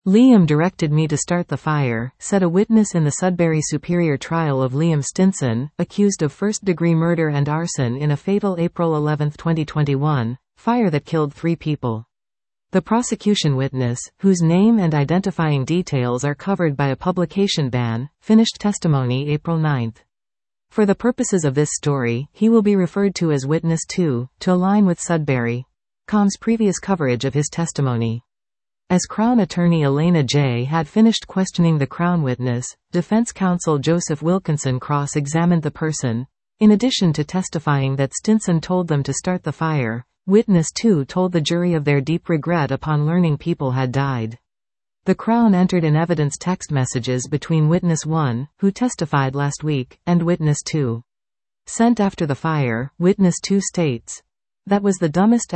Liam directed me to start the fire, said a witness in the Sudbury Superior trial of Liam Stinson, accused of first-degree murder and arson in a fatal April 11, 2021, fire that killed 3 people. The prosecution witness, whose name and identifying details are covered by a publication ban, finished testimony April 9. For the purposes of this story, he will be referred to as Witness 2, to align with Sudbury.com's previous coverage of his testimony. As Crown Attorney Elena J. had finished questioning the Crown witness, defense counsel Joseph Wilkinson cross-examined the person. In addition to testifying that Stinson told them to start the fire, Witness 2 told the jury of their deep regret upon learning people had died. The Crown entered in evidence text messages between Witness 1, who testified last week, and Witness 2. Sent after the fire, Witness 2 states, "That was the dumbest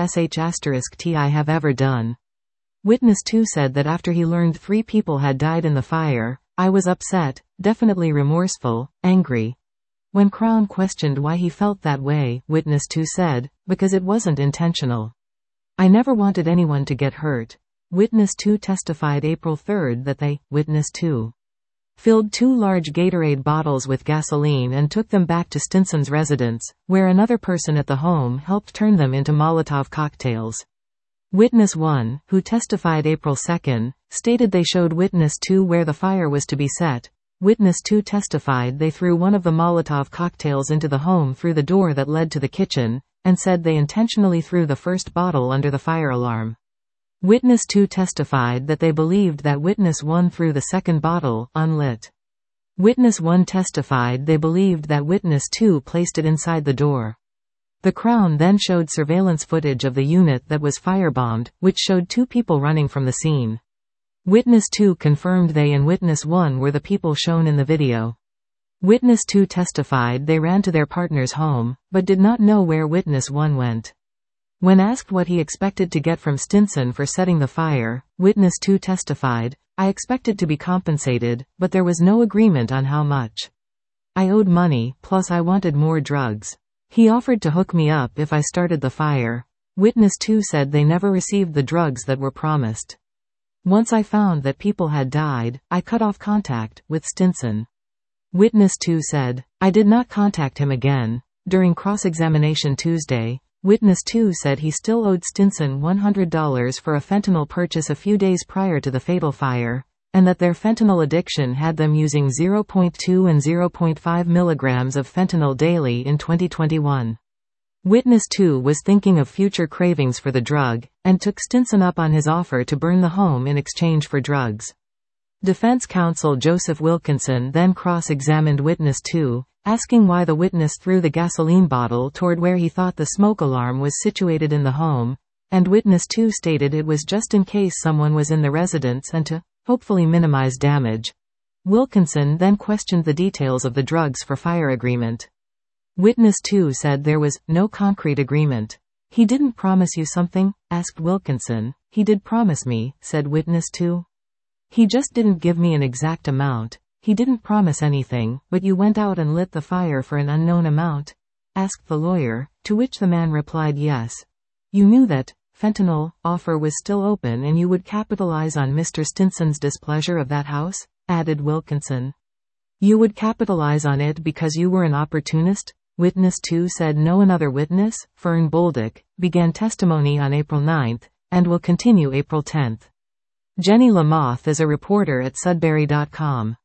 sh*t I have ever done." Witness 2 said that after he learned 3 people had died in the fire, "I was upset, definitely remorseful, angry." When Crown questioned why he felt that way, Witness 2 said, "Because it wasn't intentional. I never wanted anyone to get hurt." Witness 2 testified April 3 that they, Witness 2, filled 2 large Gatorade bottles with gasoline and took them back to Stinson's residence, where another person at the home helped turn them into Molotov cocktails. Witness 1, who testified April 2, stated they showed Witness 2 where the fire was to be set. Witness 2 testified they threw one of the Molotov cocktails into the home through the door that led to the kitchen, and said they intentionally threw the first bottle under the fire alarm. Witness 2 testified that they believed that Witness 1 threw the second bottle, unlit. Witness 1 testified they believed that Witness 2 placed it inside the door. The Crown then showed surveillance footage of the unit that was firebombed, which showed 2 people running from the scene. Witness 2 confirmed they and Witness 1 were the people shown in the video. Witness 2 testified they ran to their partner's home, but did not know where Witness 1 went. When asked what he expected to get from Stinson for setting the fire, Witness 2 testified, "I expected to be compensated, but there was no agreement on how much. I owed money, plus I wanted more drugs. He offered to hook me up if I started the fire." Witness 2 said they never received the drugs that were promised. "Once I found that people had died, I cut off contact with Stinson." Witness 2 said, "I did not contact him again." During cross-examination Tuesday, Witness 2 said he still owed Stinson $100 for a fentanyl purchase a few days prior to the fatal fire, and that their fentanyl addiction had them using 0.2 and 0.5 milligrams of fentanyl daily in 2021. Witness 2 was thinking of future cravings for the drug, and took Stinson up on his offer to burn the home in exchange for drugs. Defense counsel Joseph Wilkinson then cross-examined Witness 2, asking why the witness threw the gasoline bottle toward where he thought the smoke alarm was situated in the home, and Witness 2 stated it was just in case someone was in the residence and to hopefully minimize damage. Wilkinson then questioned the details of the drugs for fire agreement. Witness 2 said there was no concrete agreement. "He didn't promise you something?" asked Wilkinson. "He did promise me," said Witness 2. "He just didn't give me an exact amount. He didn't promise anything, but you went out and lit the fire for an unknown amount?" asked the lawyer, to which the man replied yes. "You knew that fentanyl offer was still open and you would capitalize on Mr. Stinson's displeasure of that house?" added Wilkinson. "You would capitalize on it because you were an opportunist?" Witness 2 said no. Another witness, Fern Bolduc, began testimony on April 9, and will continue April 10. Jenny Lamoth is a reporter at Sudbury.com.